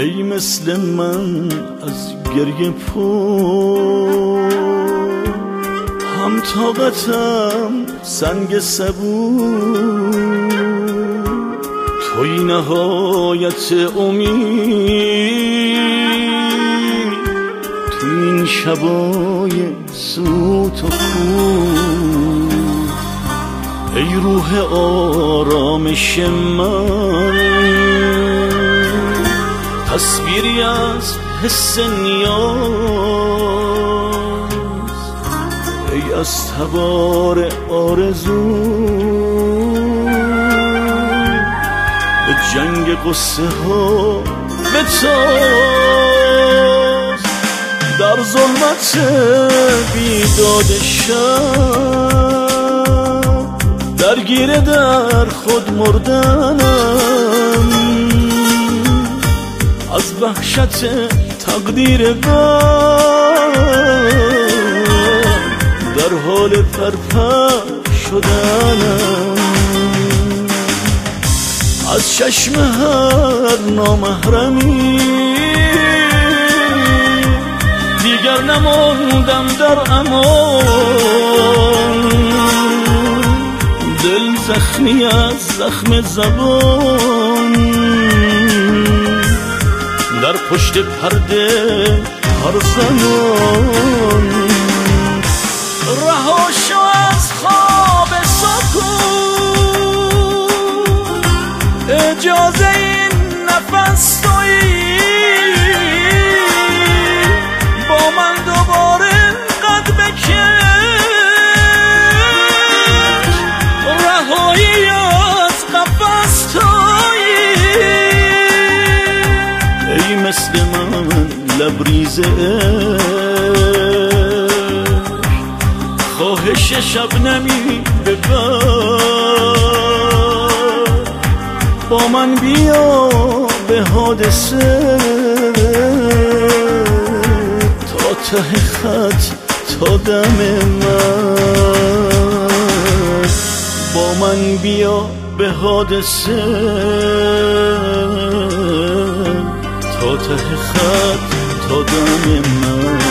ای مثل من از گریه پر هم طاقتم سنگ سبو، توی نهایت امید توی این شبای سوت و خون. ای روح آرامش من، تصویری از حس نیاز، ای از تبار آرزو به جنگ قصه ها بتاز. در ظلمت بیداد شب درگیر در خود مردنم، از وحشت تقدیر من در حال پرپر شدنم. از چشم هر نامحرمی دیگر نماندم در امان، دل زخمی از زخم زبان در پشت پرده هر زمان. رها شو از خواب سکون، اجازه این نفس تویی، با من دوباره قد بکش، رهایی از قفس تویی. ای مثل من لبریز عشق، خواهش شبنمی ببر، با من بیا به حادثه تا ته خط تا دم من. با من بیا به حادثه تا ته خط تا دم من.